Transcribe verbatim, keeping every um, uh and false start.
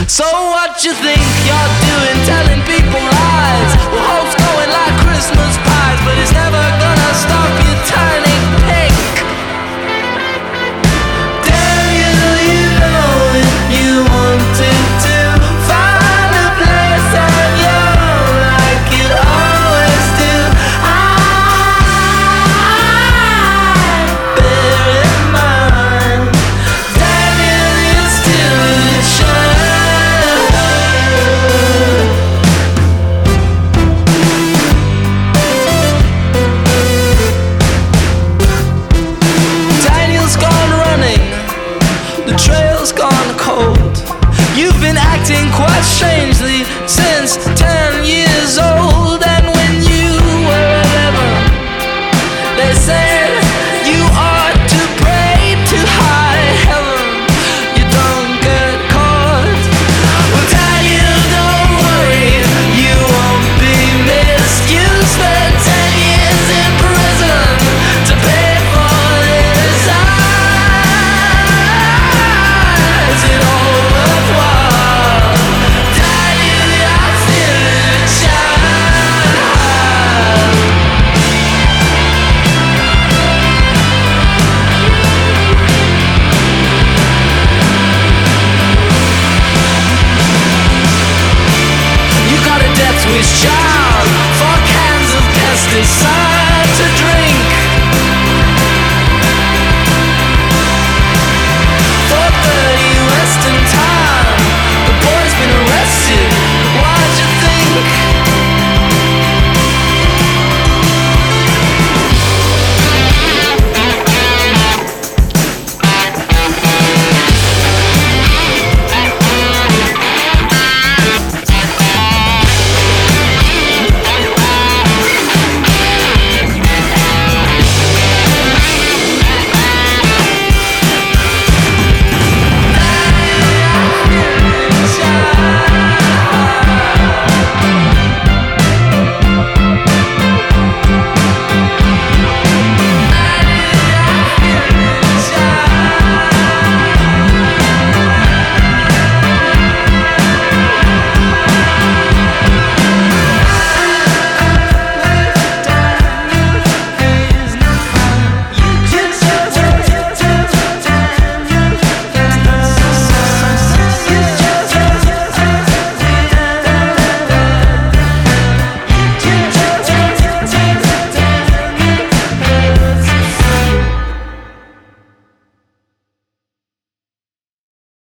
So what you think you're doing, telling people lies? Well, hope's going like Christmas pies, but it's never gonna stop you turning pink. Damn you, you know it, you wanted to find a place on your own like you always do. I bear in mind, damn you, you still shine. Daniel's gone running, the trail's gone cold. You've been acting quite strange.